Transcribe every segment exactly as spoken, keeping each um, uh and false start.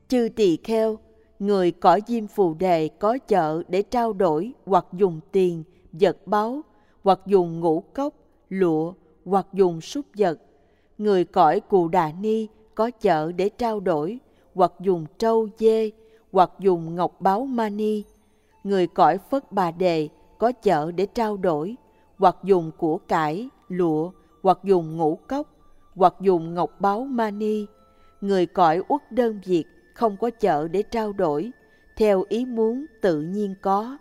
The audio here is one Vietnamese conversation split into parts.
Chư tỳ kheo, người cõi Diêm Phù Đề có chợ để trao đổi hoặc dùng tiền, vật báu, hoặc dùng ngũ cốc, lụa, hoặc dùng súc vật. Người cõi Cù Đà Ni có chợ để trao đổi hoặc dùng trâu dê, hoặc dùng ngọc báu mani. Người cõi Phất Bà Đề có chợ để trao đổi hoặc dùng của cải, lụa, hoặc dùng ngũ cốc, hoặc dùng ngọc báu mani. Người cõi Uất Đơn Việt không có chợ để trao đổi, theo ý muốn tự nhiên có.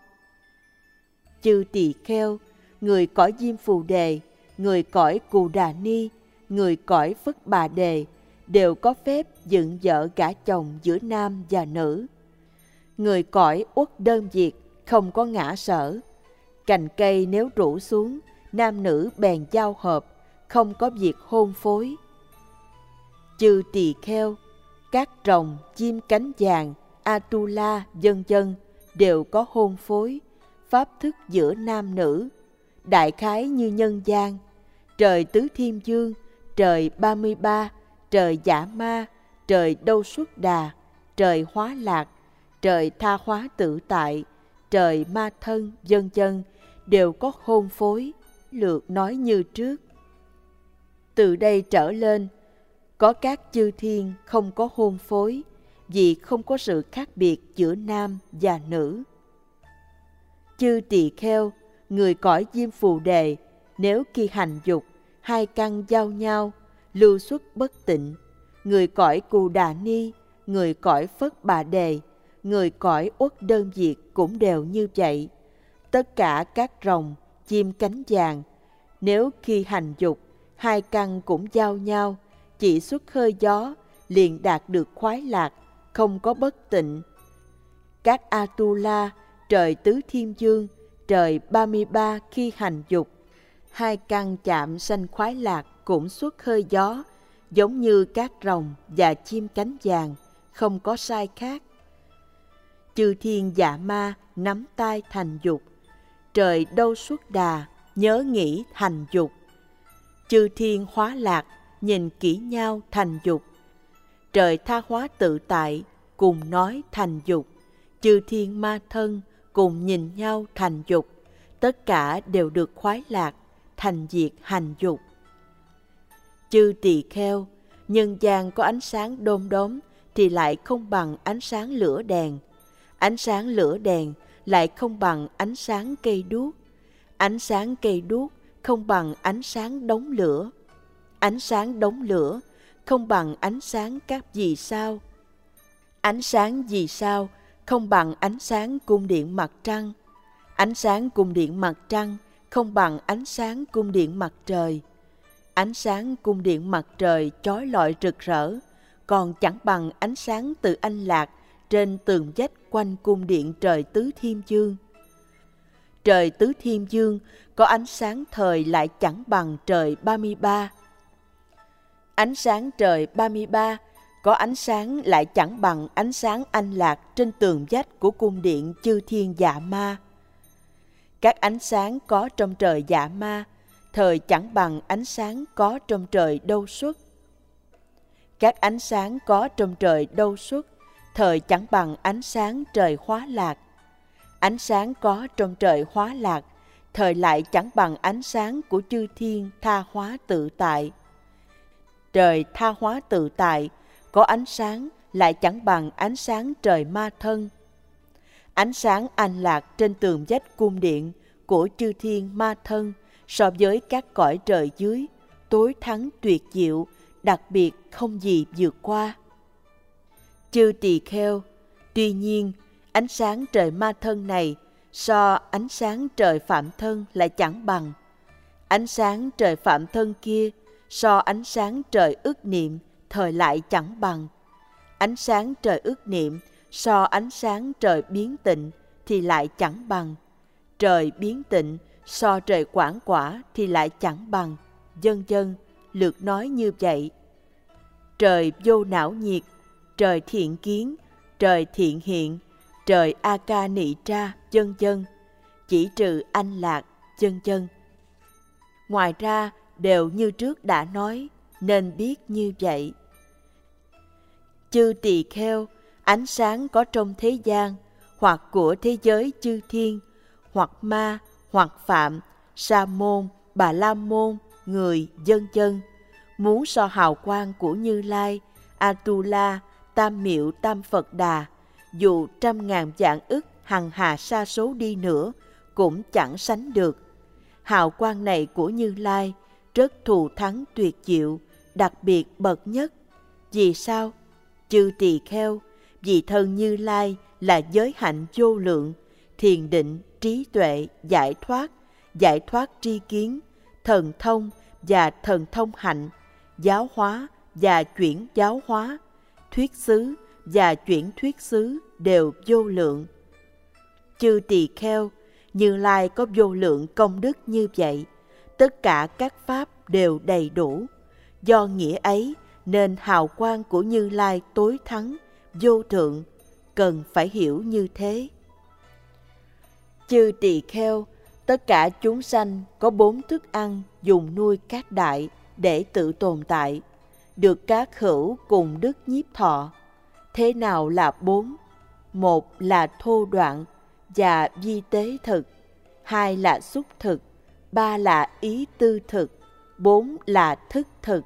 Chư tỳ kheo, người cõi Diêm Phù Đề, người cõi Cù Đà Ni, người cõi Phất Bà Đề đều có phép dựng vợ gả chồng giữa nam và nữ. Người cõi Uất Đơn Việt không có ngã sở. Cành cây nếu rủ xuống, nam nữ bèn giao hợp, không có việc hôn phối. Chư tỳ kheo, các rồng, chim cánh vàng, Atula, vân vân đều có hôn phối, pháp thức giữa nam nữ, đại khái như nhân gian. Trời Tứ Thiên Dương, trời ba mươi ba, trời Dạ Ma, trời Đâu Xuất Đà, trời Hóa Lạc, trời Tha Hóa Tự Tại, trời Ma Thân, vân vân đều có hôn phối, lược nói như trước. Từ đây trở lên, có các chư thiên không có hôn phối, vì không có sự khác biệt giữa nam và nữ. Chư tỳ kheo, người cõi Diêm Phù Đề, nếu khi hành dục, hai căn giao nhau, lưu xuất bất tịnh. Người cõi Cù Đà Ni, người cõi Phất Bà Đề, người cõi Uất Đơn Việt cũng đều như vậy. Tất cả các rồng, chim cánh vàng, nếu khi hành dục, hai căn cũng giao nhau, chỉ xuất hơi gió, liền đạt được khoái lạc, không có bất tịnh. Các Atula, trời Tứ Thiên Dương, trời ba mươi ba khi hành dục, hai căn chạm sanh khoái lạc cũng xuất hơi gió, giống như các rồng và chim cánh vàng, không có sai khác. Chư thiên Dạ Ma nắm tay thành dục, trời Đâu Xuất Đà nhớ nghĩ thành dục. Chư thiên Hóa Lạc nhìn kỹ nhau thành dục, trời Tha Hóa Tự Tại cùng nói thành dục. Chư thiên Ma Thân cùng nhìn nhau thành dục, tất cả đều được khoái lạc, thành diệt hành dục. Chư tỳ kheo, nhân gian có ánh sáng đom đóm thì lại không bằng ánh sáng lửa đèn. Ánh sáng lửa đèn lại không bằng ánh sáng cây đuốc. Ánh sáng cây đuốc không bằng ánh sáng đống lửa. Ánh sáng đống lửa không bằng ánh sáng các vì sao. Ánh sáng vì sao không bằng ánh sáng cung điện mặt trăng. Ánh sáng cung điện mặt trăng không bằng ánh sáng cung điện mặt trời. Ánh sáng cung điện mặt trời chói lọi rực rỡ, còn chẳng bằng ánh sáng từ anh lạc trên tường vách quanh cung điện trời Tứ Thiên Dương. Trời Tứ Thiên Dương có ánh sáng thời lại chẳng bằng trời ba mươi ba. Ánh sáng trời ba mươi ba có ánh sáng lại chẳng bằng ánh sáng anh lạc trên tường vách của cung điện chư thiên Dạ Ma. Các ánh sáng có trong trời Dạ Ma thời chẳng bằng ánh sáng có trong trời Đâu Xuất. Các ánh sáng có trong trời Đâu Xuất thời chẳng bằng ánh sáng trời Hóa Lạc. Ánh sáng có trong trời Hóa Lạc thời lại chẳng bằng ánh sáng của chư thiên Tha Hóa Tự Tại. Trời Tha Hóa Tự Tại có ánh sáng lại chẳng bằng ánh sáng trời Ma Thân. Ánh sáng anh lạc trên tường vách cung điện của chư thiên Ma Thân so với các cõi trời dưới, tối thắng tuyệt diệu, đặc biệt không gì vượt qua. Chư tỳ kheo, tuy nhiên, ánh sáng trời Ma Thân này so ánh sáng trời Phạm Thân lại chẳng bằng. Ánh sáng trời Phạm Thân kia so ánh sáng trời Ức Niệm thời lại chẳng bằng. Ánh sáng trời Ức Niệm so ánh sáng trời Biến Tịnh thì lại chẳng bằng. Trời Biến Tịnh so trời Quảng Quả thì lại chẳng bằng, vân vân, lượt nói như vậy. Trời Vô Não Nhiệt, trời Thiện Kiến, trời Thiện Hiện, trời A Ca Nị Tra, vân vân, chỉ trừ anh lạc, vân vân. Ngoài ra đều như trước đã nói, nên biết như vậy. Chư tỳ kheo, ánh sáng có trong thế gian, hoặc của thế giới chư thiên, hoặc ma, hoặc phạm, sa môn, bà la môn, người, vân vân, muốn so hào quang của Như Lai, Atula, Tam Miệu Tam Phật Đà, dù trăm ngàn vạn ức hằng hà sa số đi nữa, cũng chẳng sánh được. Hào quang này của Như Lai rất thù thắng tuyệt diệu, đặc biệt bậc nhất. Vì sao? Chư tỳ kheo, vì thân Như Lai là giới hạnh vô lượng, thiền định, trí tuệ, giải thoát, giải thoát tri kiến, thần thông và thần thông hạnh, giáo hóa và chuyển giáo hóa, thuyết xứ và chuyển thuyết xứ đều vô lượng. Chư tỳ kheo, Như Lai có vô lượng công đức như vậy, tất cả các pháp đều đầy đủ. Do nghĩa ấy nên hào quang của Như Lai tối thắng, vô thượng, cần phải hiểu như thế. Chư tỳ kheo, tất cả chúng sanh có bốn thức ăn dùng nuôi các đại để tự tồn tại, được các hữu cùng đức nhiếp thọ. Thế nào là bốn? Một là thô đoạn và vi tế thực, hai là xúc thực, ba là ý tư thực, bốn là thức thực.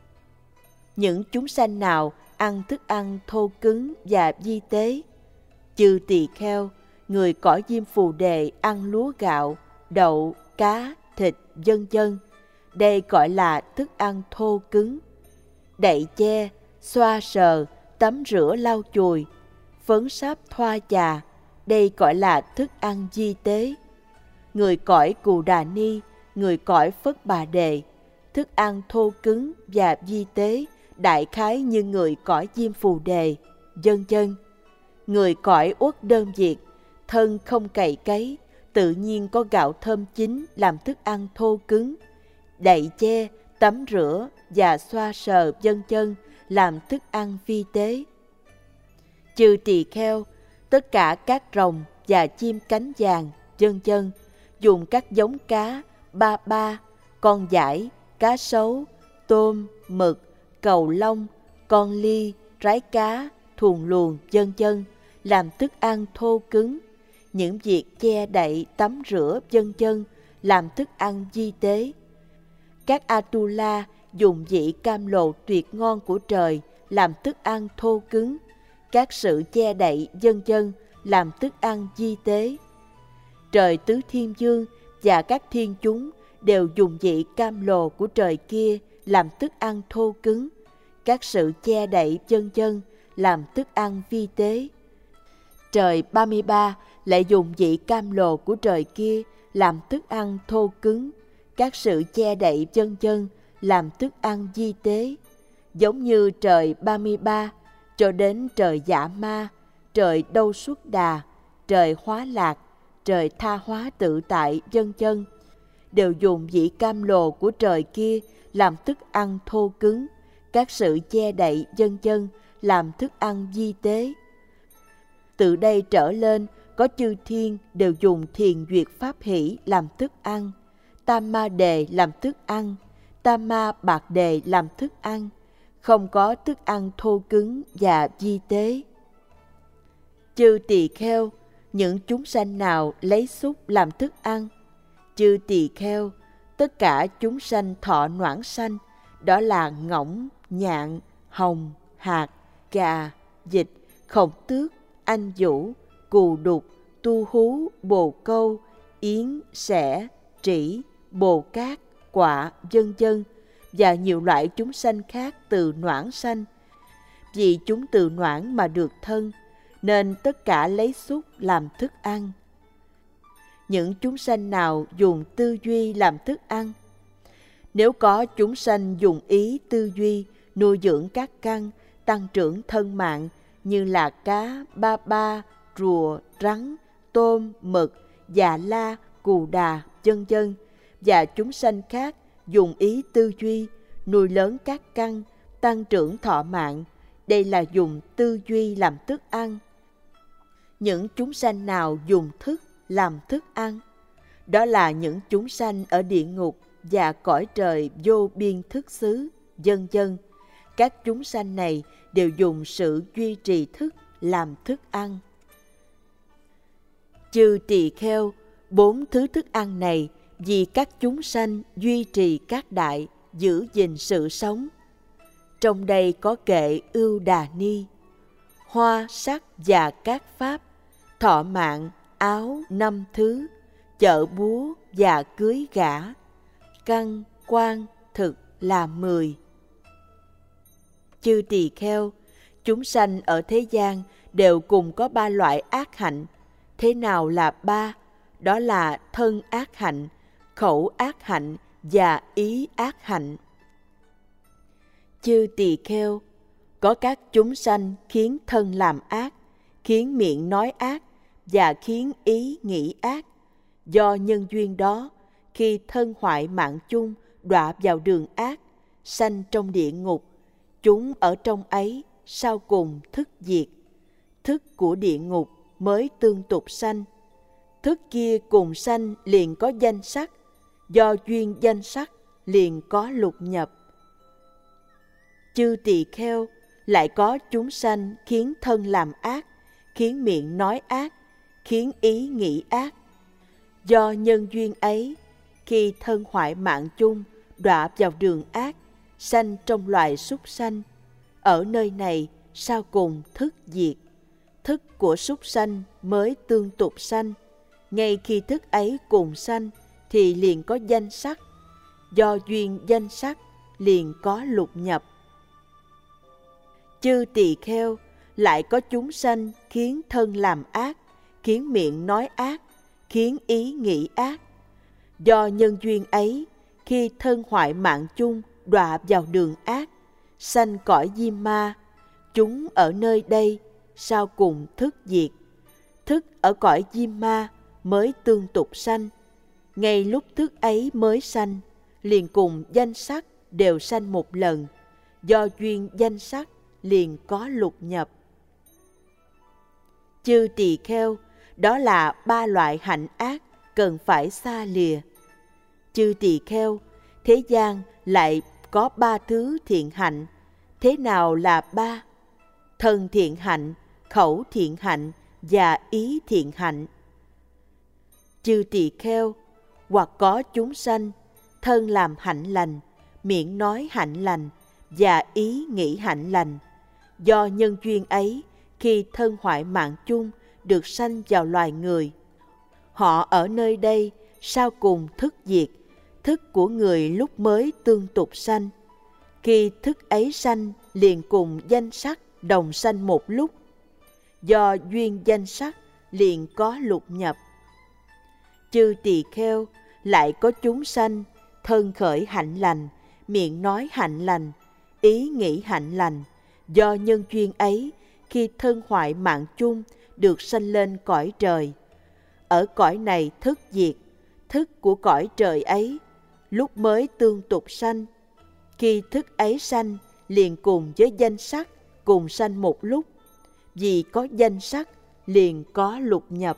Những chúng sanh nào ăn thức ăn thô cứng và vi tế? Chư tỳ kheo, người cõi Diêm Phù Đề ăn lúa gạo, đậu, cá, thịt, vân vân. Đây gọi là thức ăn thô cứng. Đậy che, xoa sờ, tắm rửa lau chùi, phấn sáp thoa chà, đây gọi là thức ăn vi tế. Người cõi Cù Đà Ni, người cõi Phất Bà Đề, thức ăn thô cứng và vi tế đại khái như người cõi Diêm Phù Đề, vân vân. Người cõi Uất Đơn Việt, thân không cày cấy, tự nhiên có gạo thơm chín làm thức ăn thô cứng, đậy che, tắm rửa và xoa sờ vân vân làm thức ăn vi tế. Chư tỳ kheo, tất cả các rồng và chim cánh vàng, vân vân, dùng các giống cá, ba ba, con dải, cá sấu, tôm, mực, cầu lông, con ly, rái cá, thuồng luồng, vân vân, làm thức ăn thô cứng. Những việc che đậy, tắm rửa, vân vân, làm thức ăn vi tế. Các Atula dùng vị cam lộ tuyệt ngon của trời làm thức ăn thô cứng. Các sự che đậy, vân vân, làm thức ăn vi tế. Trời Tứ Thiên Vương và các thiên chúng đều dùng vị cam lồ của trời kia làm thức ăn thô cứng. Các sự che đậy, vân vân, làm thức ăn vi tế. Trời ba mươi ba lại dùng vị cam lồ của trời kia làm thức ăn thô cứng. Các sự che đậy, vân vân, làm thức ăn vi tế. Giống như trời ba mươi ba cho đến trời Dạ Ma, trời Đâu Xuất Đà, trời Hóa Lạc, trời Tha Hóa Tự Tại, vân vân, đều dùng vị cam lồ của trời kia làm thức ăn thô cứng. Các sự che đậy, vân vân, làm thức ăn vi tế. Từ đây trở lên, có chư thiên đều dùng thiền duyệt pháp hỷ làm thức ăn, tam ma đề làm thức ăn, tam ma bạc đề làm thức ăn, không có thức ăn thô cứng và vi tế. Chư tỳ kheo, những chúng sanh nào lấy xúc làm thức ăn? Chư tỳ kheo, tất cả chúng sanh thọ noãn sanh, đó là ngỗng, nhạn, hồng, hạt, gà, vịt, khổng tước, anh vũ, cù đục, tu hú, bồ câu, yến, sẻ, trĩ, bồ cát, quạ, vân vân, và nhiều loại chúng sanh khác từ noãn sanh. Vì chúng từ noãn mà được thân, nên tất cả lấy xúc làm thức ăn. Những chúng sanh nào dùng tư duy làm thức ăn? Nếu có chúng sanh dùng ý tư duy nuôi dưỡng các căn, tăng trưởng thân mạng như là cá, ba ba, rùa, rắn, tôm, mực, già la, cù đà, vân vân, và chúng sanh khác dùng ý tư duy nuôi lớn các căn, tăng trưởng thọ mạng, đây là dùng tư duy làm thức ăn. Những chúng sanh nào dùng thức làm thức ăn? Đó là những chúng sanh ở địa ngục và cõi trời vô biên thức xứ, vân vân. Các chúng sanh này đều dùng sự duy trì thức làm thức ăn. Chư tỳ kheo, bốn thứ thức ăn này vì các chúng sanh duy trì các đại, giữ gìn sự sống. Trong đây có kệ Ưu Đà Ni, hoa sắc và các pháp, thọ mạng, áo năm thứ, chợ búa và cưới gả, căn, quan, thực là mười. Chư tỳ kheo, chúng sanh ở thế gian đều cùng có ba loại ác hạnh. Thế nào là ba? Đó là thân ác hạnh, khẩu ác hạnh và ý ác hạnh. Chư tỳ kheo, có các chúng sanh khiến thân làm ác, khiến miệng nói ác và khiến ý nghĩ ác. Do nhân duyên đó, khi thân hoại mạng chung đọa vào đường ác, sanh trong địa ngục, chúng ở trong ấy sau cùng thức diệt. Thức của địa ngục mới tương tục sanh. Thức kia cùng sanh liền có danh sắc, do duyên danh sắc liền có lục nhập. Chư tỳ kheo, lại có chúng sanh khiến thân làm ác, khiến miệng nói ác, khiến ý nghĩ ác. Do nhân duyên ấy, khi thân hoại mạng chung đọa vào đường ác, sanh trong loài súc sanh, ở nơi này sau cùng thức diệt. Thức của súc sanh mới tương tục sanh. Ngay khi thức ấy cùng sanh thì liền có danh sắc, do duyên danh sắc liền có lục nhập. Chư tỳ kheo, lại có chúng sanh khiến thân làm ác, khiến miệng nói ác, khiến ý nghĩ ác. Do nhân duyên ấy, khi thân hoại mạng chung đọa vào đường ác, sanh cõi diêm ma, chúng ở nơi đây sau cùng thức diệt. Thức ở cõi diêm ma mới tương tục sanh. Ngay lúc thức ấy mới sanh, liền cùng danh sắc đều sanh một lần. Do duyên danh sắc liền có lục nhập. Chư tỳ kheo, đó là ba loại hạnh ác cần phải xa lìa. Chư tỳ kheo, thế gian lại có ba thứ thiện hạnh. Thế nào là ba? Thân thiện hạnh, khẩu thiện hạnh và ý thiện hạnh. Chư tỳ kheo, hoặc có chúng sanh thân làm hạnh lành, miệng nói hạnh lành và ý nghĩ hạnh lành. Do nhân duyên ấy, khi thân hoại mạng chung được sanh vào loài người, họ ở nơi đây sau cùng thức diệt. Thức của người lúc mới tương tục sanh. Khi thức ấy sanh liền cùng danh sắc đồng sanh một lúc. Do duyên danh sắc liền có lục nhập. Chư tỳ kheo, lại có chúng sanh thân khởi hạnh lành, miệng nói hạnh lành, ý nghĩ hạnh lành. Do nhân duyên ấy, khi thân hoại mạng chung được sanh lên cõi trời. Ở cõi này thức diệt. Thức của cõi trời ấy lúc mới tương tục sanh. Khi thức ấy sanh liền cùng với danh sắc cùng sanh một lúc. Vì có danh sắc liền có lục nhập.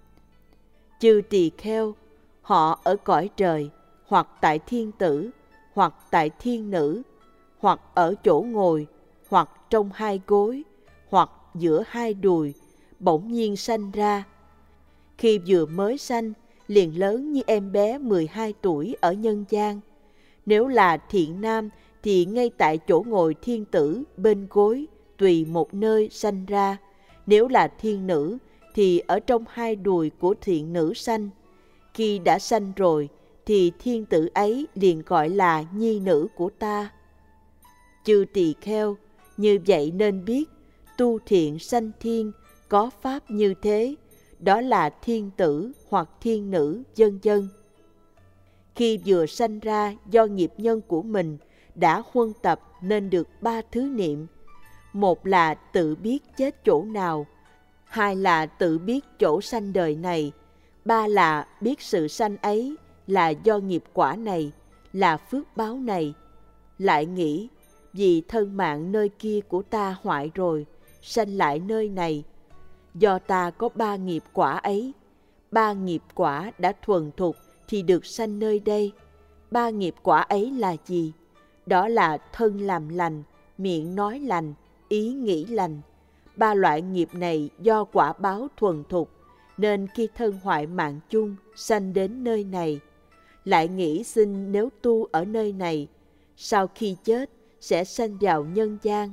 Chư tỳ kheo, họ ở cõi trời, hoặc tại thiên tử, hoặc tại thiên nữ, hoặc ở chỗ ngồi, hoặc trong hai gối, hoặc giữa hai đùi, bỗng nhiên sanh ra. Khi vừa mới sanh, liền lớn như em bé mười hai tuổi ở nhân gian. Nếu là thiện nam thì ngay tại chỗ ngồi thiên tử bên gối, tùy một nơi sanh ra. Nếu là thiên nữ thì ở trong hai đùi của thiện nữ sanh. Khi đã sanh rồi thì thiên tử ấy liền gọi là nhi nữ của ta. Chư tỳ kheo, như vậy nên biết, tu thiện sanh thiên, có pháp như thế, đó là thiên tử hoặc thiên nữ, vân vân. Khi vừa sanh ra do nghiệp nhân của mình đã huân tập nên được ba thứ niệm. Một là tự biết chết chỗ nào, hai là tự biết chỗ sanh đời này, ba là biết sự sanh ấy là do nghiệp quả này, là phước báo này. Lại nghĩ, vì thân mạng nơi kia của ta hoại rồi, sanh lại nơi này. Do ta có ba nghiệp quả ấy, ba nghiệp quả đã thuần thục thì được sanh nơi đây. Ba nghiệp quả ấy là gì? Đó là thân làm lành, miệng nói lành, ý nghĩ lành. ba loại nghiệp này do quả báo thuần thục, nên khi thân hoại mạng chung sanh đến nơi này, lại nghĩ xin nếu tu ở nơi này, sau khi chết sẽ sanh vào nhân gian.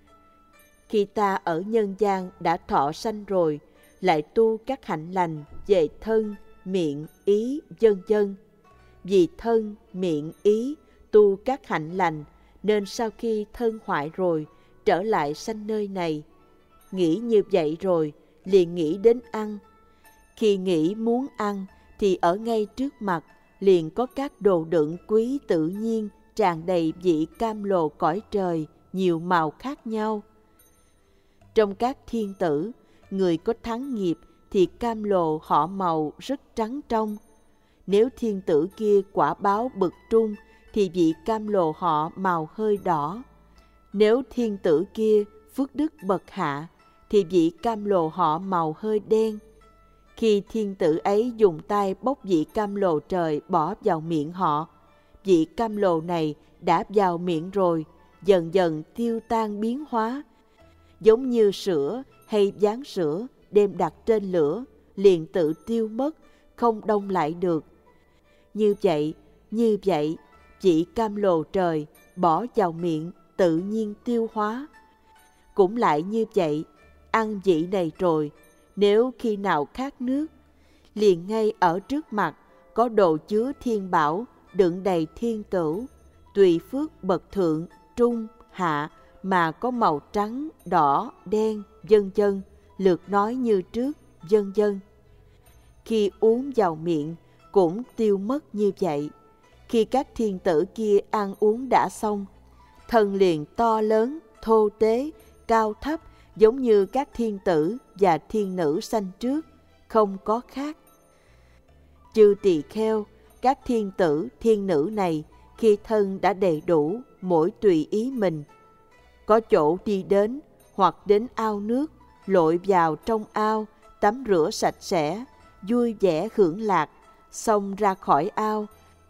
Khi ta ở nhân gian đã thọ sanh rồi, lại tu các hạnh lành về thân, miệng, ý, vân vân. Vì thân, miệng, ý tu các hạnh lành, nên sau khi thân hoại rồi, trở lại sanh nơi này. Nghĩ như vậy rồi, liền nghĩ đến ăn. Khi nghĩ muốn ăn, thì ở ngay trước mặt, liền có các đồ đựng quý tự nhiên, tràn đầy vị cam lồ cõi trời, nhiều màu khác nhau. Trong các thiên tử, người có thắng nghiệp thì cam lồ họ màu rất trắng trong. Nếu thiên tử kia quả báo bậc trung, thì vị cam lồ họ màu hơi đỏ. Nếu thiên tử kia phước đức bậc hạ, thì vị cam lồ họ màu hơi đen. Khi thiên tử ấy dùng tay bốc vị cam lồ trời bỏ vào miệng họ, vị cam lồ này đã vào miệng rồi, dần dần tiêu tan biến hóa, giống như sữa hay ván sữa đem đặt trên lửa, liền tự tiêu mất, không đông lại được. Như vậy, như vậy, vị cam lồ trời bỏ vào miệng tự nhiên tiêu hóa. Cũng lại như vậy, ăn vị này rồi, nếu khi nào khát nước, liền ngay ở trước mặt có đồ chứa thiên bảo đựng đầy thiên tửu, tùy phước bậc thượng, trung, hạ mà có màu trắng, đỏ, đen, vân vân, lượt nói như trước, vân vân. Khi uống vào miệng cũng tiêu mất như vậy. Khi các thiên tử kia ăn uống đã xong, thân liền to lớn, thô tế, cao thấp, giống như các thiên tử và thiên nữ sanh trước, không có khác. Chư tỳ kheo, các thiên tử, thiên nữ này, khi thân đã đầy đủ, mỗi tùy ý mình. Có chỗ đi đến, hoặc đến ao nước, lội vào trong ao, tắm rửa sạch sẽ, vui vẻ hưởng lạc, xong ra khỏi ao.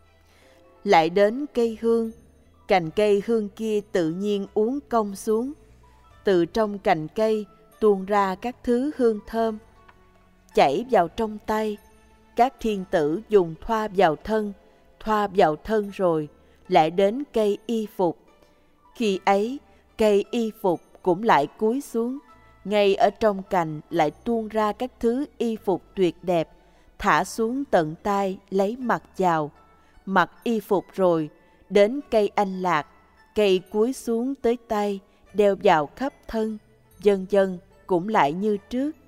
Lại đến cây hương, cành cây hương kia tự nhiên uốn cong xuống. Từ trong cành cây tuôn ra các thứ hương thơm, chảy vào trong tay. Các thiên tử dùng thoa vào thân, thoa vào thân rồi, lại đến cây y phục. Khi ấy, cây y phục cũng lại cúi xuống, ngay ở trong cành lại tuôn ra các thứ y phục tuyệt đẹp, thả xuống tận tay lấy mặc vào. Mặc y phục rồi, đến cây anh lạc, cây cúi xuống tới tay, đeo vào khắp thân, vân vân, cũng lại như trước.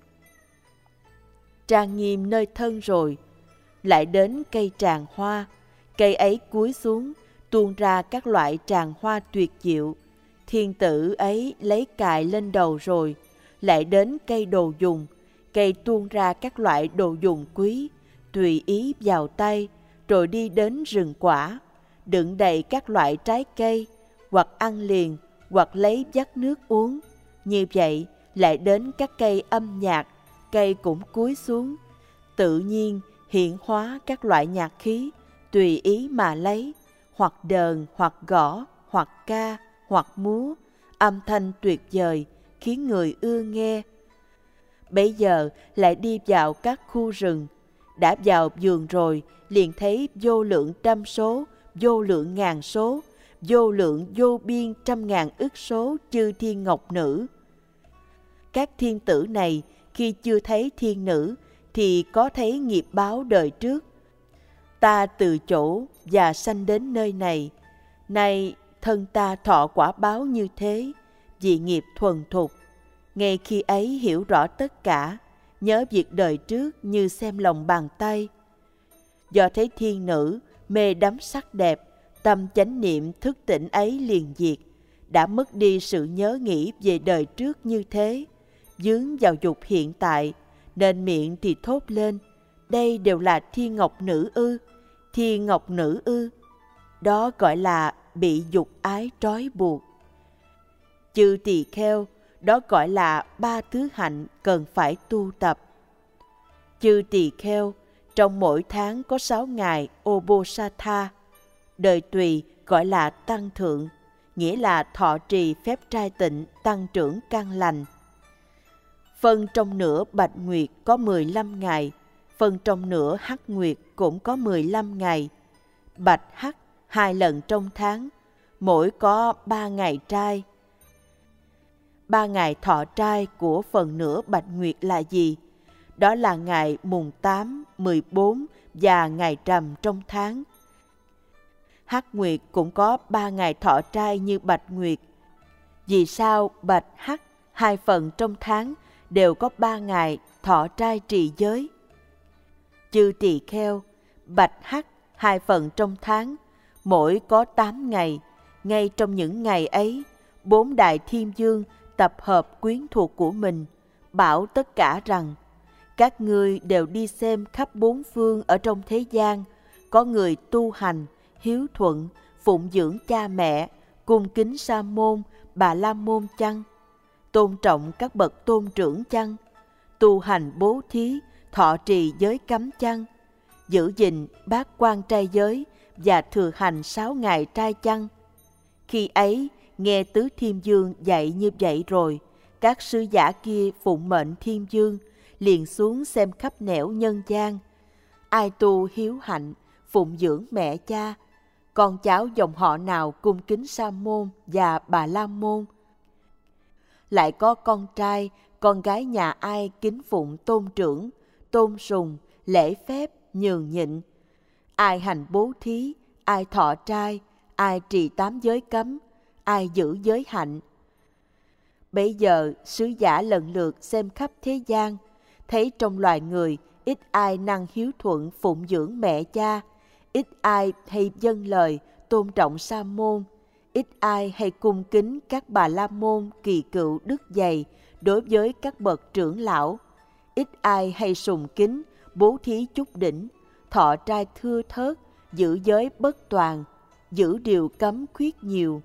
Trang nghiêm nơi thân rồi, lại đến cây tràng hoa, cây ấy cúi xuống, tuôn ra các loại tràng hoa tuyệt diệu. Thiên tử ấy lấy cài lên đầu rồi, lại đến cây đồ dùng, cây tuôn ra các loại đồ dùng quý, tùy ý vào tay, rồi đi đến rừng quả, đựng đầy các loại trái cây, hoặc ăn liền, hoặc lấy vắt nước uống. Như vậy, lại đến các cây âm nhạc, cây cũng cúi xuống, tự nhiên hiện hóa các loại nhạc khí, tùy ý mà lấy, hoặc đờn, hoặc gõ, hoặc ca, hoặc múa, âm thanh tuyệt vời, khiến người ưa nghe. Bấy giờ lại đi vào các khu rừng, đã vào vườn rồi, liền thấy vô lượng trăm số, vô lượng ngàn số, vô lượng vô biên trăm ngàn ức số chư thiên ngọc nữ. Các thiên tử này khi chưa thấy thiên nữ thì có thấy nghiệp báo đời trước. Ta từ chỗ và sanh đến nơi này, nay thân ta thọ quả báo như thế, vì nghiệp thuần thục. Ngay khi ấy hiểu rõ tất cả, nhớ việc đời trước như xem lòng bàn tay. Do thấy thiên nữ mê đắm sắc đẹp, tâm chánh niệm thức tỉnh ấy liền diệt, đã mất đi sự nhớ nghĩ về đời trước như thế, vướng vào dục hiện tại, nên miệng thì thốt lên, đây đều là thiên ngọc nữ ư, thiên ngọc nữ ư. Đó gọi là bị dục ái trói buộc. Chư tỳ kheo, đó gọi là ba thứ hạnh cần phải tu tập. Chư tỳ kheo, trong mỗi tháng có sáu ngày Obosatha, đời tùy gọi là tăng thượng, nghĩa là thọ trì phép trai tịnh tăng trưởng căn lành. Phân trong nửa bạch nguyệt có mười lăm ngày, phân trong nửa hắc nguyệt cũng có mười lăm ngày. Bạch hắc hai lần trong tháng, mỗi có ba ngày trai. Ba ngày thọ trai của phần nửa bạch nguyệt là gì? Đó là ngày mùng tám, mười bốn và ngày rằm trong tháng. Hắc nguyệt cũng có ba ngày thọ trai như bạch nguyệt. Vì sao bạch hắc hai phần trong tháng đều có ba ngày thọ trai trì giới? Chư tỳ kheo, bạch hắc hai phần trong tháng, mỗi có tám ngày. Ngay trong những ngày ấy, bốn đại thiên vương tập hợp quyến thuộc của mình, bảo tất cả rằng: các ngươi đều đi xem khắp bốn phương ở trong thế gian, có người tu hành, hiếu thuận, phụng dưỡng cha mẹ, cung kính sa môn, bà la môn chăng? Tôn trọng các bậc tôn trưởng chăng? Tu hành bố thí, thọ trì giới cấm chăng? Giữ gìn bát quan trai giới và thừa hành sáu ngày trai chăng? Khi ấy, nghe tứ thiên vương dạy như vậy rồi, các sứ giả kia phụng mệnh thiên vương, liền xuống xem khắp nẻo nhân gian. Ai tu hiếu hạnh, phụng dưỡng mẹ cha, con cháu dòng họ nào cung kính sa môn và bà la môn. Lại có con trai, con gái nhà ai kính phụng tôn trưởng, tôn sùng, lễ phép, nhường nhịn. Ai hành bố thí, ai thọ trai, ai trì tám giới cấm, ai giữ giới hạnh. Bấy giờ sứ giả lần lượt xem khắp thế gian, thấy trong loài người ít ai năng hiếu thuận phụng dưỡng mẹ cha, ít ai hay dâng lời tôn trọng sa môn, ít ai hay cung kính các bà la môn kỳ cựu đức dày đối với các bậc trưởng lão, ít ai hay sùng kính bố thí chúc đỉnh, thọ trai thưa thớt, giữ giới bất toàn, giữ điều cấm khuyết nhiều.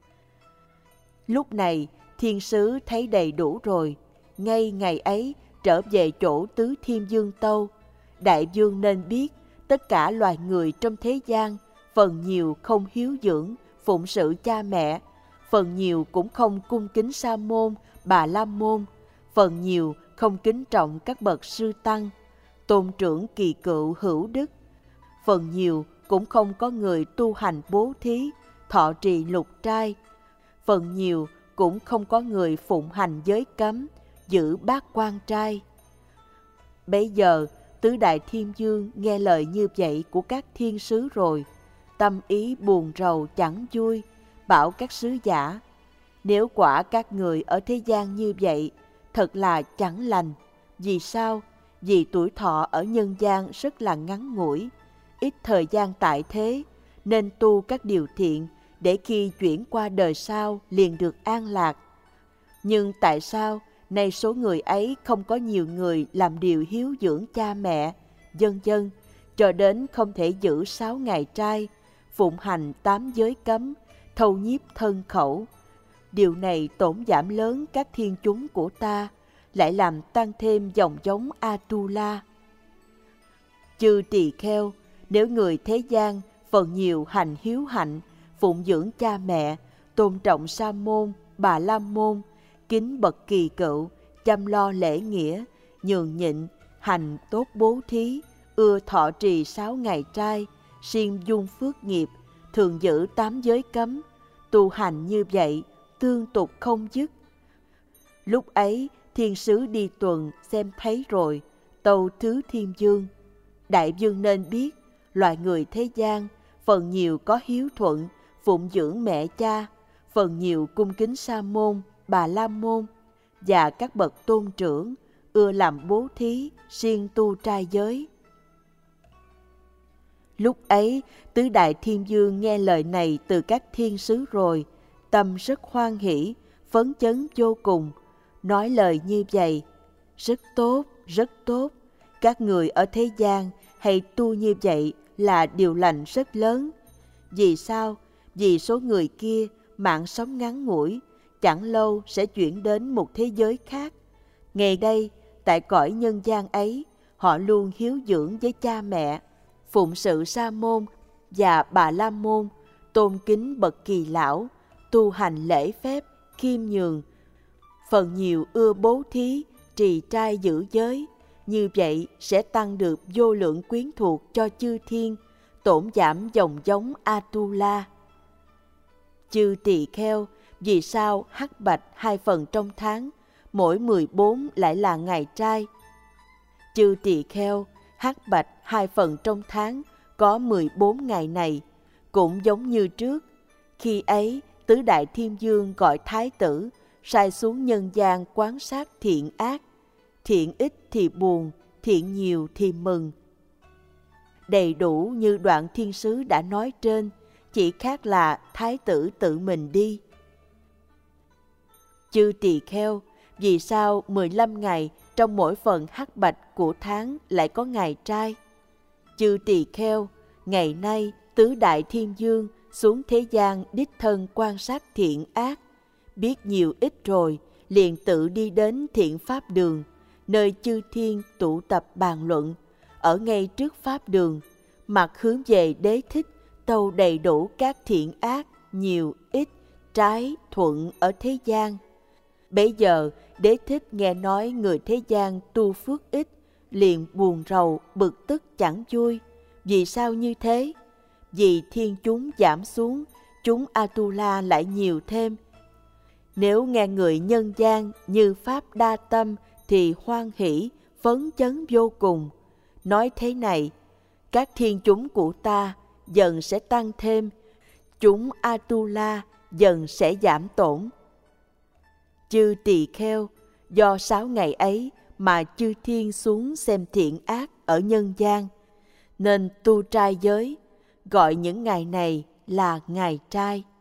Lúc này thiên sứ thấy đầy đủ rồi, ngay ngày ấy trở về chỗ tứ thiên vương tâu. Đại vương nên biết tất cả loài người trong thế gian, phần nhiều không hiếu dưỡng phụng sự cha mẹ, phần nhiều cũng không cung kính sa môn, bà la môn, phần nhiều không kính trọng các bậc sư tăng, tôn trưởng kỳ cựu hữu đức, phần nhiều cũng không có người tu hành bố thí, thọ trì lục trai, phần nhiều cũng không có người phụng hành giới cấm, giữ bát quan trai. Bấy giờ tứ đại thiên vương nghe lời như vậy của các thiên sứ rồi, tâm ý buồn rầu chẳng vui, bảo các sứ giả: nếu quả các người ở thế gian như vậy, thật là chẳng lành. Vì sao? Vì tuổi thọ ở nhân gian rất là ngắn ngủi, ít thời gian tại thế, nên tu các điều thiện để khi chuyển qua đời sau liền được an lạc. Nhưng tại sao nay số người ấy không có nhiều người làm điều hiếu dưỡng cha mẹ, vân vân, cho đến không thể giữ sáu ngày trai, phụng hành tám giới cấm, thâu nhiếp thân khẩu? Điều này tổn giảm lớn các thiên chúng của ta, lại làm tăng thêm dòng giống Atula. Chư tỳ kheo, nếu người thế gian phần nhiều hành hiếu hạnh, phụng dưỡng cha mẹ, tôn trọng sa môn, bà la môn, kính bậc kỳ cựu, chăm lo lễ nghĩa, nhường nhịn, hành tốt bố thí, ưa thọ trì sáu ngày trai, siêng dung phước nghiệp, thường giữ tám giới cấm, tu hành như vậy, tương tục không dứt. Lúc ấy, thiên sứ đi tuần xem thấy rồi, tâu thứ thiên vương: đại vương nên biết, loài người thế gian, phần nhiều có hiếu thuận, phụng dưỡng mẹ cha, phần nhiều cung kính sa môn, bà la môn, và các bậc tôn trưởng, ưa làm bố thí, siêng tu trai giới. Lúc ấy, tứ đại thiên vương nghe lời này từ các thiên sứ rồi, tâm rất hoan hỷ, phấn chấn vô cùng, nói lời như vậy: rất tốt, rất tốt, các người ở thế gian hay tu như vậy là điều lành rất lớn. Vì sao? Vì số người kia mạng sống ngắn ngủi, chẳng lâu sẽ chuyển đến một thế giới khác. Ngày đây, tại cõi nhân gian ấy, họ luôn hiếu dưỡng với cha mẹ, phụng sự sa môn và bà la môn, tôn kính bậc kỳ lão, tu hành lễ phép, khiêm nhường. Phần nhiều ưa bố thí, trì trai giữ giới, như vậy sẽ tăng được vô lượng quyến thuộc cho chư thiên, tổn giảm dòng giống Atula. Chư tỳ kheo, vì sao hắc bạch hai phần trong tháng, mỗi mười bốn lại là ngày trai? Chư tỳ kheo, hắc bạch hai phần trong tháng, có mười bốn ngày này, cũng giống như trước. Khi ấy, tứ đại thiên vương gọi thái tử, sai xuống nhân gian quan sát thiện ác. Thiện ít thì buồn, thiện nhiều thì mừng. Đầy đủ như đoạn thiên sứ đã nói trên, chỉ khác là thái tử tự mình đi. Chư tỳ kheo, vì sao mười lăm ngày trong mỗi phần hắc bạch của tháng lại có ngày trai? Chư tỳ kheo, ngày nay tứ đại thiên vương xuống thế gian đích thân quan sát thiện ác, biết nhiều ít rồi, liền tự đi đến thiện pháp đường, nơi chư thiên tụ tập bàn luận, ở ngay trước pháp đường, mặt hướng về Đế Thích, tâu đầy đủ các thiện ác, nhiều, ít, trái, thuận ở thế gian. Bấy giờ, Đế Thích nghe nói người thế gian tu phước ít, liền buồn rầu, bực tức chẳng vui. Vì sao như thế? Vì thiên chúng giảm xuống, chúng Atula lại nhiều thêm. Nếu nghe người nhân gian như Pháp đa tâm thì hoan hỷ, phấn chấn vô cùng. Nói thế này, các thiên chúng của ta dần sẽ tăng thêm, chúng Atula dần sẽ giảm tổn. Chư tỳ kheo, do sáu ngày ấy mà chư thiên xuống xem thiện ác ở nhân gian, nên tu trai giới, gọi những ngày này là ngày trai.